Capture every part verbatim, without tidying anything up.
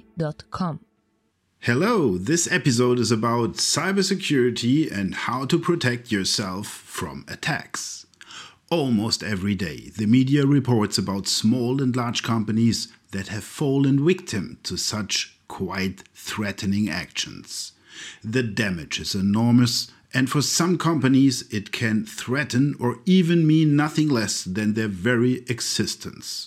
security dot com. Hello, this episode is about cybersecurity and how to protect yourself from attacks. Almost every day, the media reports about small and large companies that have fallen victim to such quite threatening actions. The damage is enormous, and for some companies it can threaten or even mean nothing less than their very existence.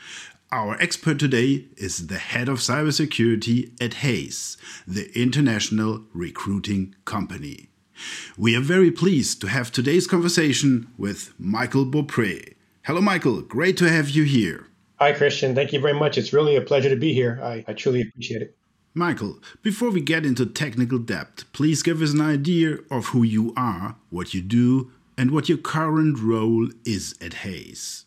Our expert today is the head of cybersecurity at Hays, the international recruiting company. We are very pleased to have today's conversation with Michael Beaupre. Hello, Michael. Great to have you here. Hi, Christian. Thank you very much. It's really a pleasure to be here. I, I truly appreciate it. Michael, before we get into technical depth, please give us an idea of who you are, what you do, and what your current role is at Hays.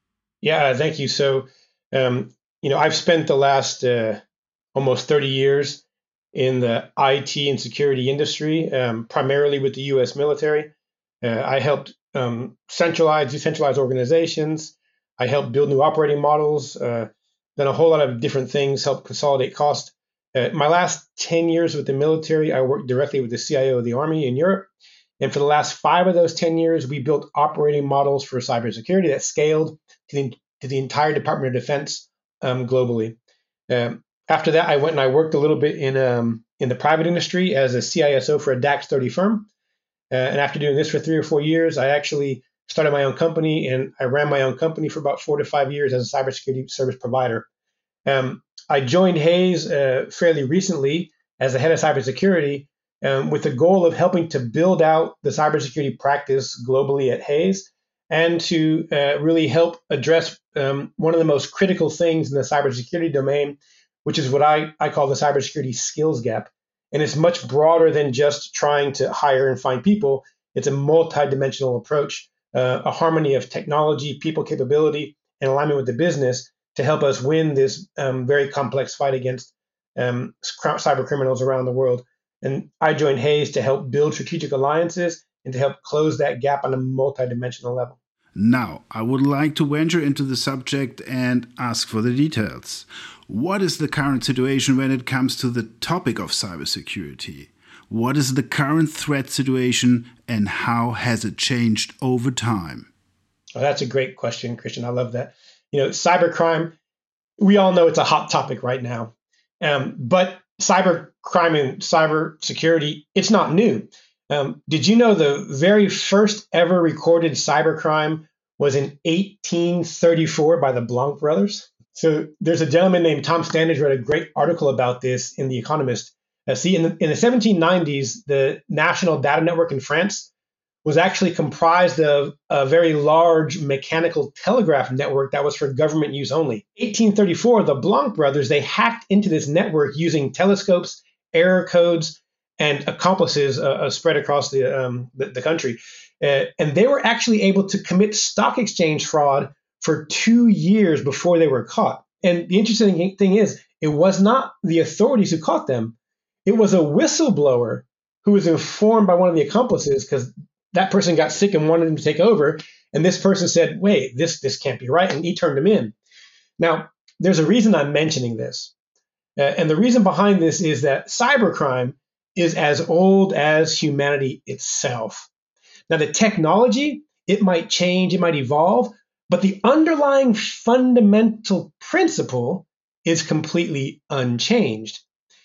Yeah, thank you. So, um, you know, I've spent the last uh, almost thirty years in the I T and security industry, um, primarily with the U S military. Uh, I helped um, centralize, decentralize organizations. I helped build new operating models, uh, done a whole lot of different things, helped consolidate cost. Uh, my last ten years with the military, I worked directly with the C I O of the Army in Europe. And for the last five of those ten years, we built operating models for cybersecurity that scaled to the, to the entire Department of Defense um, globally. Um, after that, I went and I worked a little bit in um, in the private industry as a C I S O for a DAX thirty firm. Uh, and after doing this for three or four years, I actually started my own company, and I ran my own company for about four to five years as a cybersecurity service provider. Um, I joined Hays uh, fairly recently as the head of cybersecurity um, with the goal of helping to build out the cybersecurity practice globally at Hays and to uh, really help address um, one of the most critical things in the cybersecurity domain, which is what I, I call the cybersecurity skills gap. And it's much broader than just trying to hire and find people. It's a multi-dimensional approach, uh, a harmony of technology, people capability, and alignment with the business to help us win this um, very complex fight against um, cyber criminals around the world. And I joined Hays to help build strategic alliances and to help close that gap on a multidimensional level. Now, I would like to venture into the subject and ask for the details. What is the current situation when it comes to the topic of cybersecurity? What is the current threat situation and how has it changed over time? Oh, that's a great question, Christian. I love that. You know, cybercrime, we all know it's a hot topic right now. Um, but cybercrime and cybersecurity, it's not new. Um, did you know the very first ever recorded cybercrime was in eighteen thirty-four by the Blanc brothers? So there's a gentleman named Tom Standage wrote a great article about this in The Economist. Uh, see, in the, in the seventeen nineties, the National Data Network in France was actually comprised of a very large mechanical telegraph network that was for government use only. eighteen thirty-four, the Blanc brothers, they hacked into this network using telescopes, error codes, and accomplices uh, spread across the, um, the, the country. Uh, and they were actually able to commit stock exchange fraud for two years before they were caught. And the interesting thing is, it was not the authorities who caught them. It was a whistleblower who was informed by one of the accomplices because that person got sick and wanted him to take over. And this person said, wait, this, this can't be right. And he turned him in. Now, there's a reason I'm mentioning this. Uh, and the reason behind this is that cybercrime is as old as humanity itself. Now, the technology, it might change, it might evolve, but the underlying fundamental principle is completely unchanged.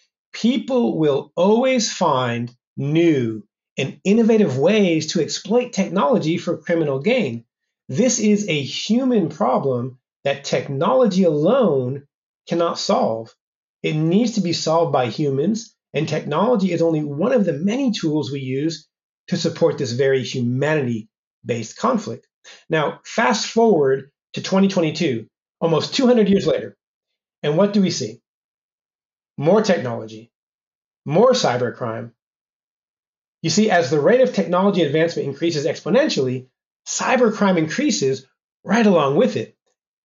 People will always find new and innovative ways to exploit technology for criminal gain. This is a human problem that technology alone cannot solve. It needs to be solved by humans, and technology is only one of the many tools we use to support this very humanity-based conflict. Now, fast forward to twenty twenty-two, almost two hundred years later, and what do we see? More technology, more cybercrime. You see, as the rate of technology advancement increases exponentially, cybercrime increases right along with it.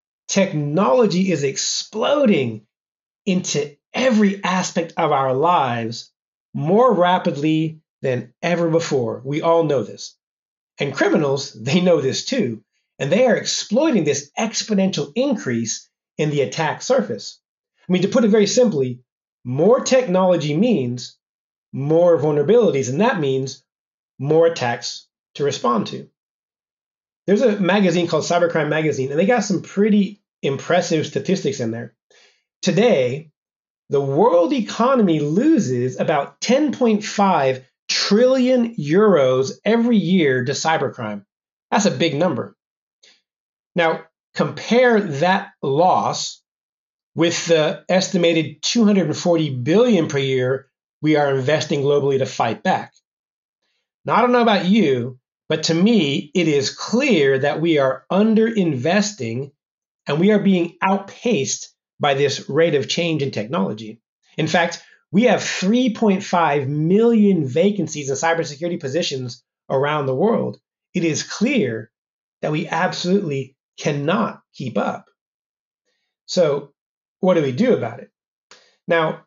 Technology is exploding into every aspect of our lives more rapidly than ever before. We all know this. And criminals, they know this too. And they are exploiting this exponential increase in the attack surface. I mean, to put it very simply, more technology means more vulnerabilities, and that means more attacks to respond to. There's a magazine called Cybercrime Magazine, and they got some pretty impressive statistics in there. Today, the world economy loses about ten point five trillion euros every year to cybercrime. That's a big number. Now, compare that loss with the estimated two hundred forty billion dollars per year we are investing globally to fight back. Now, I don't know about you, but to me, it is clear that we are underinvesting and we are being outpaced by this rate of change in technology. In fact, we have three point five million vacancies in cybersecurity positions around the world. It is clear that we absolutely cannot keep up. So, what do we do about it? Now,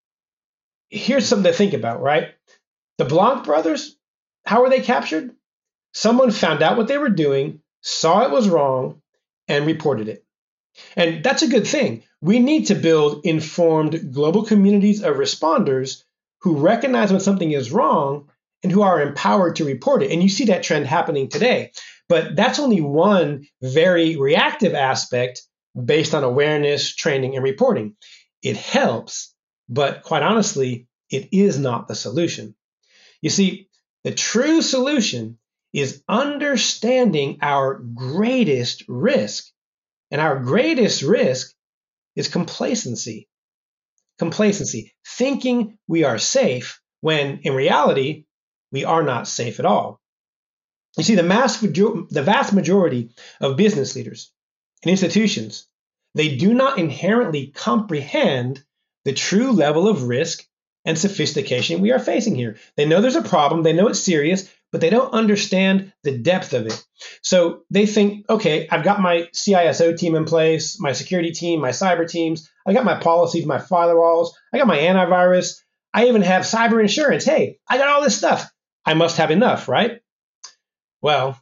here's something to think about, right? The Blanc brothers, how were they captured? Someone found out what they were doing, saw it was wrong, and reported it. And that's a good thing. We need to build informed global communities of responders who recognize when something is wrong and who are empowered to report it. And you see that trend happening today. But that's only one very reactive aspect based on awareness, training, and reporting. It helps, but quite honestly, it is not the solution. You see, the true solution is understanding our greatest risk. And our greatest risk is complacency. Complacency, thinking we are safe when in reality, we are not safe at all. You see, the, mass, the vast majority of business leaders and institutions, they do not inherently comprehend the true level of risk and sophistication we are facing here. They know there's a problem, they know it's serious, but they don't understand the depth of it. So they think, okay, I've got my C I S O team in place, my security team, my cyber teams, I got my policies, my firewalls, I got my antivirus, I even have cyber insurance. Hey, I got all this stuff. I must have enough, right? Well,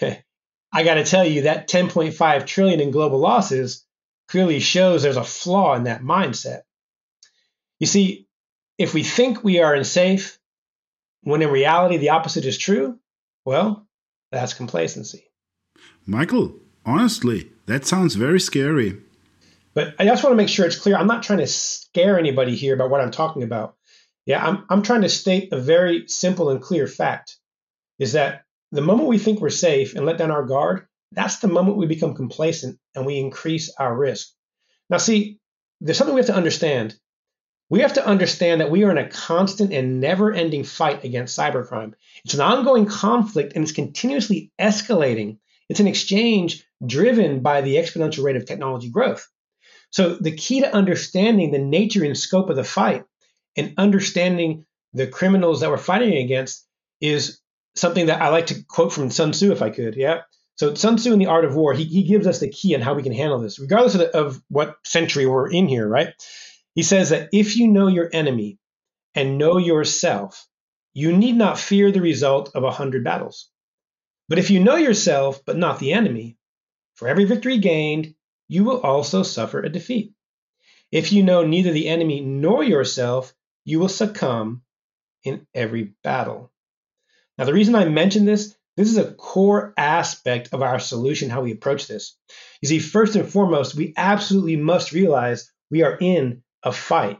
I got to tell you that ten point five trillion in global losses clearly shows there's a flaw in that mindset. You see, if we think we are safe, when in reality the opposite is true, well, that's complacency. Michael, honestly, that sounds very scary. But I just want to make sure it's clear. I'm not trying to scare anybody here about what I'm talking about. Yeah, I'm, I'm trying to state a very simple and clear fact, is that the moment we think we're safe and let down our guard, that's the moment we become complacent and we increase our risk. Now, see, there's something we have to understand. We have to understand that we are in a constant and never-ending fight against cybercrime. It's an ongoing conflict and it's continuously escalating. It's an exchange driven by the exponential rate of technology growth. So the key to understanding the nature and scope of the fight and understanding the criminals that we're fighting against is something that I like to quote from Sun Tzu, if I could. Yeah. So Sun Tzu in The Art of War, he, he gives us the key on how we can handle this, regardless of, the, of what century we're in here, right? He says that if you know your enemy and know yourself, you need not fear the result of a hundred battles. But if you know yourself, but not the enemy, for every victory gained, you will also suffer a defeat. If you know neither the enemy nor yourself, you will succumb in every battle. Now, the reason I mention this, this is a core aspect of our solution, how we approach this. You see, first and foremost, we absolutely must realize we are in a fight.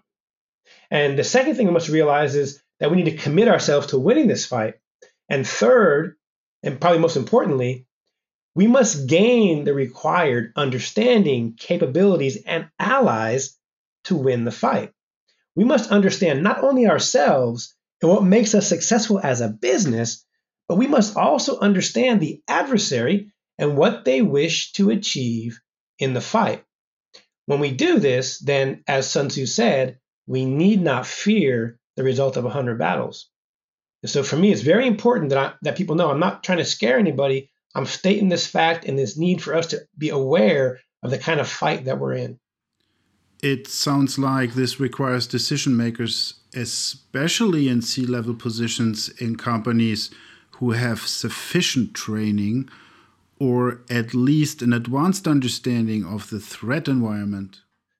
And the second thing we must realize is that we need to commit ourselves to winning this fight. And third, and probably most importantly, we must gain the required understanding, capabilities, and allies to win the fight. We must understand not only ourselves and what makes us successful as a business, but we must also understand the adversary and what they wish to achieve in the fight. When we do this, then, as Sun Tzu said, we need not fear the result of a hundred battles. And so for me, it's very important that, I, that people know I'm not trying to scare anybody. I'm stating this fact and this need for us to be aware of the kind of fight that we're in. It sounds like this requires decision makers, especially in C-level positions in companies, who have sufficient training or at least an advanced understanding of the threat environment.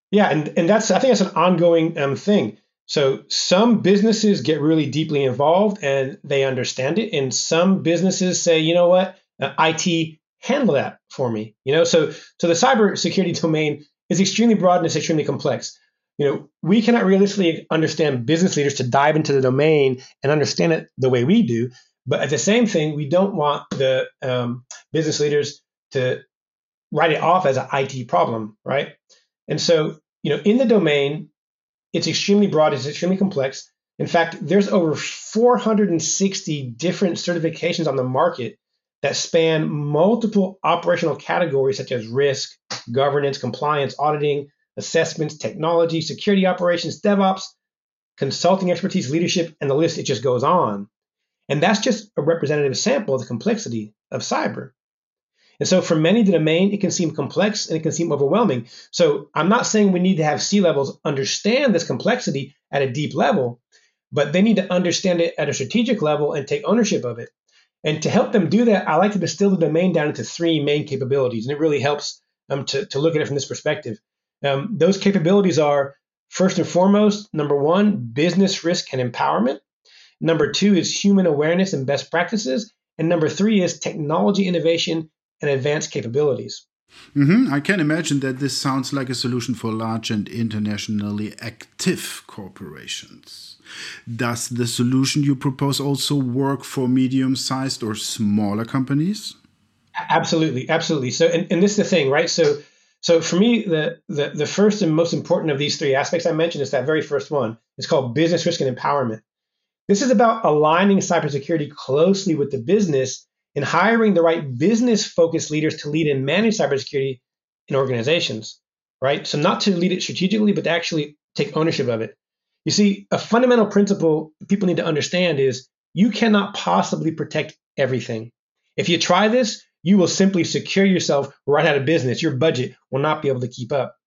Yeah, and, and that's I think that's an ongoing um, thing. So some businesses get really deeply involved and they understand it, and some businesses say, you know what, uh, I T handle that for me. You know, so so the cybersecurity domain is extremely broad and it's extremely complex. You know, we cannot realistically understand business leaders to dive into the domain and understand it the way we do. But at the same thing, we don't want the um, business leaders to write it off as an I T problem, right? And so, you know, in the domain, it's extremely broad, it's extremely complex. In fact, there's over four hundred sixty different certifications on the market that span multiple operational categories such as risk, governance, compliance, auditing, assessments, technology, security operations, DevOps, consulting expertise, leadership, and the list, it just goes on. And that's just a representative sample of the complexity of cyber. And so for many, the domain, it can seem complex and it can seem overwhelming. So I'm not saying we need to have C-levels understand this complexity at a deep level, but they need to understand it at a strategic level and take ownership of it. And to help them do that, I like to distill the domain down into three main capabilities. And it really helps um, to, to look at it from this perspective. Um, those capabilities are, first and foremost, number one, business risk and empowerment. Number two is human awareness and best practices. And number three is technology innovation and advanced capabilities. Mm-hmm. I can imagine that this sounds like a solution for large and internationally active corporations. Does the solution you propose also work for medium-sized or smaller companies? Absolutely, absolutely. So, and, and this is the thing, right? So, so for me, the, the the first and most important of these three aspects I mentioned is that very first one. It's called business risk and empowerment. This is about aligning cybersecurity closely with the business and hiring the right business-focused leaders to lead and manage cybersecurity in organizations, right? So not to lead it strategically, but to actually take ownership of it. You see, a fundamental principle people need to understand is you cannot possibly protect everything. If you try this, you will simply secure yourself right out of business. Your budget will not be able to keep up.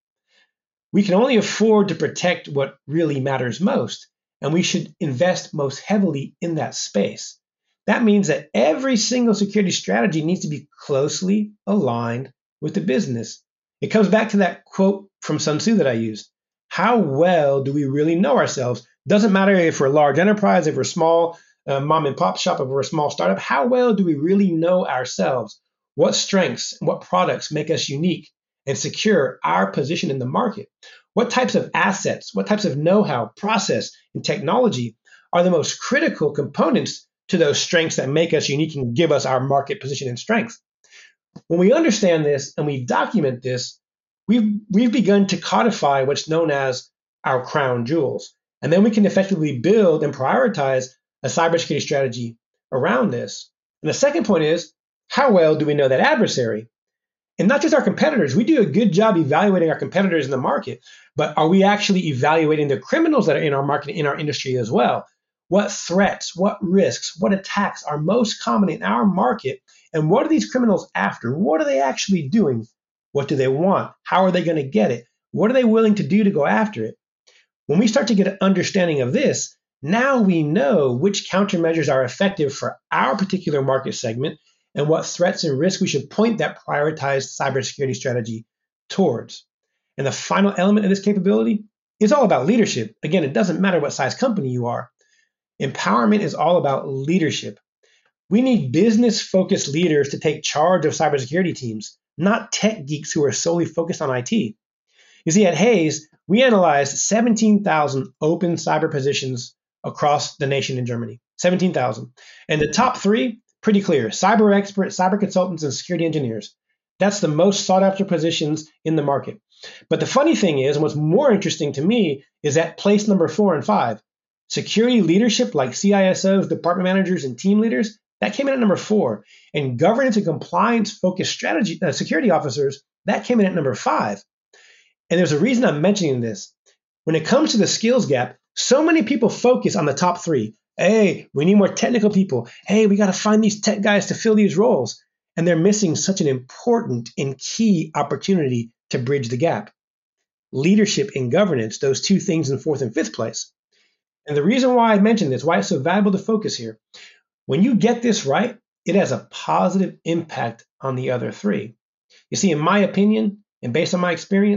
We can only afford to protect what really matters most, and we should invest most heavily in that space. That means that every single security strategy needs to be closely aligned with the business. It comes back to that quote from Sun Tzu that I used. How well do we really know ourselves? Doesn't matter if we're a large enterprise, if we're a small uh, mom and pop shop, if we're a small startup. How well do we really know ourselves? What strengths and what products make us unique and secure our position in the market? What types of assets, what types of know-how, process, and technology are the most critical components to those strengths that make us unique and give us our market position and strength? When we understand this and we document this, we've, we've begun to codify what's known as our crown jewels. And then we can effectively build and prioritize a cybersecurity strategy around this. And the second point is, how well do we know that adversary? And not just our competitors. We do a good job evaluating our competitors in the market, but are we actually evaluating the criminals that are in our market, in our industry as well? What threats, what risks, what attacks are most common in our market? And what are these criminals after? What are they actually doing? What do they want? How are they going to get it? What are they willing to do to go after it? When we start to get an understanding of this, now we know which countermeasures are effective for our particular market segment and what threats and risks we should point that prioritized cybersecurity strategy towards. And the final element of this capability is all about leadership. Again, it doesn't matter what size company you are. Empowerment is all about leadership. We need business-focused leaders to take charge of cybersecurity teams, not tech geeks who are solely focused on I T. You see, at Hays, we analyzed seventeen thousand open cyber positions across the nation in Germany, seventeen thousand. And the top three, pretty clear: cyber experts, cyber consultants, and security engineers. That's the most sought after positions in the market. But the funny thing is, and what's more interesting to me, is that place number four and five, security leadership like C I S Os, department managers, and team leaders, that came in at number four. And governance and compliance focused strategy uh, security officers, that came in at number five. And there's a reason I'm mentioning this. When it comes to the skills gap, so many people focus on the top three. Hey, we need more technical people. Hey, we got to find these tech guys to fill these roles. And they're missing such an important and key opportunity to bridge the gap. Leadership and governance, those two things in fourth and fifth place. And the reason why I mentioned this, why it's so valuable to focus here, when you get this right, it has a positive impact on the other three. You see, in my opinion, and based on my experience,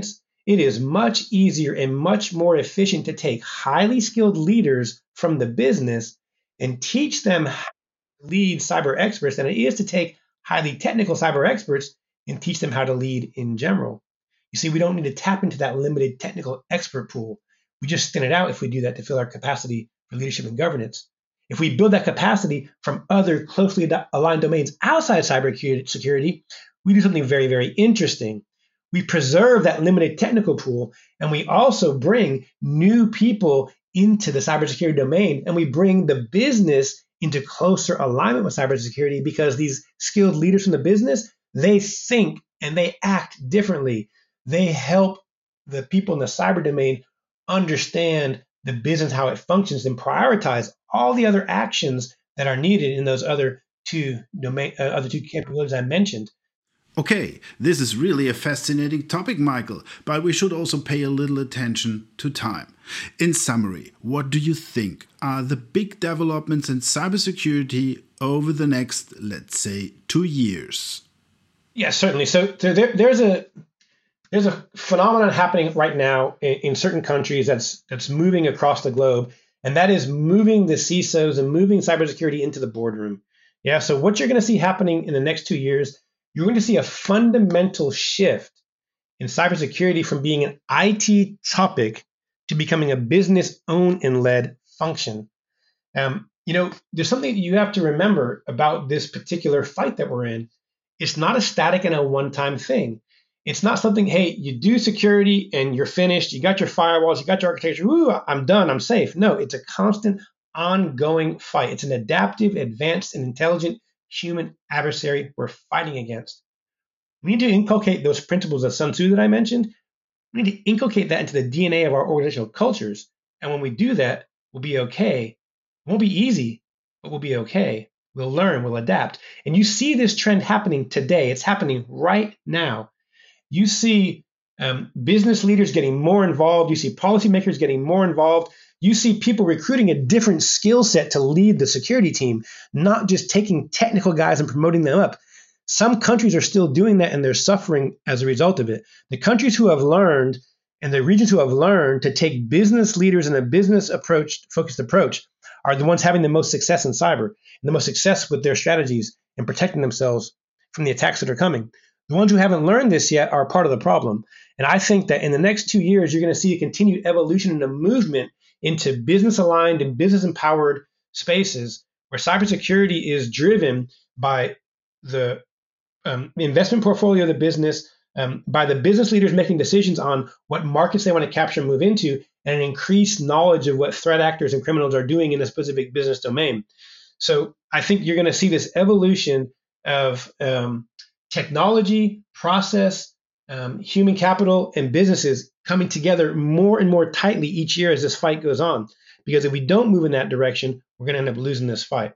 it is much easier and much more efficient to take highly skilled leaders from the business and teach them how to lead cyber experts than it is to take highly technical cyber experts and teach them how to lead in general. You see, we don't need to tap into that limited technical expert pool. We just thin it out if we do that to fill our capacity for leadership and governance. If we build that capacity from other closely aligned domains outside cybersecurity, we do something very, very interesting. We preserve that limited technical pool, and we also bring new people into the cybersecurity domain, and we bring the business into closer alignment with cybersecurity because these skilled leaders from the business, they think and they act differently. They help the people in the cyber domain understand the business, how it functions, and prioritize all the other actions that are needed in those other two domain, uh, other two capabilities I mentioned. Okay, this is really a fascinating topic, Michael, but we should also pay a little attention to time. In summary, what do you think are the big developments in cybersecurity over the next, let's say, two years? Yeah, certainly. So, so there, there's a there's a phenomenon happening right now in, in certain countries that's that's moving across the globe, and that is moving the C I S Os and moving cybersecurity into the boardroom. Yeah. So what you're going to see happening in the next two years. You're going to see a fundamental shift in cybersecurity from being an I T topic to becoming a business-owned and led function. Um, you know, there's something you have to remember about this particular fight that we're in. It's not a static and a one-time thing. It's not something, hey, you do security and you're finished. You got your firewalls, you got your architecture. Ooh, I'm done. I'm safe. No, it's a constant, ongoing fight. It's an adaptive, advanced, and intelligent human adversary we're fighting against. We need to inculcate those principles of Sun Tzu that I mentioned. We need to inculcate that into the D N A of our organizational cultures. And when we do that, we'll be okay. It won't be easy, but we'll be okay. We'll learn, we'll adapt. And you see this trend happening today. It's happening right now. You see um, business leaders getting more involved. You see policymakers getting more involved. You see people recruiting a different skill set to lead the security team, not just taking technical guys and promoting them up. Some countries are still doing that, and they're suffering as a result of it. The countries who have learned and the regions who have learned to take business leaders in a business approach, focused approach are the ones having the most success in cyber and the most success with their strategies and protecting themselves from the attacks that are coming. The ones who haven't learned this yet are part of the problem. And I think that in the next two years, you're going to see a continued evolution and a movement into business-aligned and business-empowered spaces where cybersecurity is driven by the um, investment portfolio of the business, um, by the business leaders making decisions on what markets they want to capture and move into, and an increased knowledge of what threat actors and criminals are doing in a specific business domain. So I think you're going to see this evolution of um, technology, process, um, human capital, and businesses coming together more and more tightly each year as this fight goes on. Because if we don't move in that direction, we're going to end up losing this fight.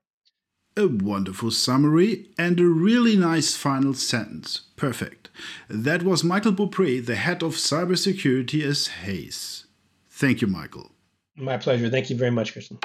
A wonderful summary and a really nice final sentence. Perfect. That was Michael Beaupré, the head of cybersecurity at Hays. Thank you, Michael. My pleasure. Thank you very much, Christian.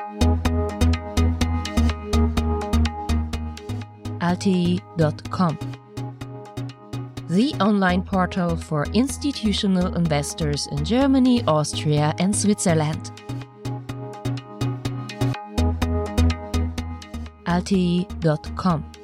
L T E dot com, the online portal for institutional investors in Germany, Austria, and Switzerland. L T E dot com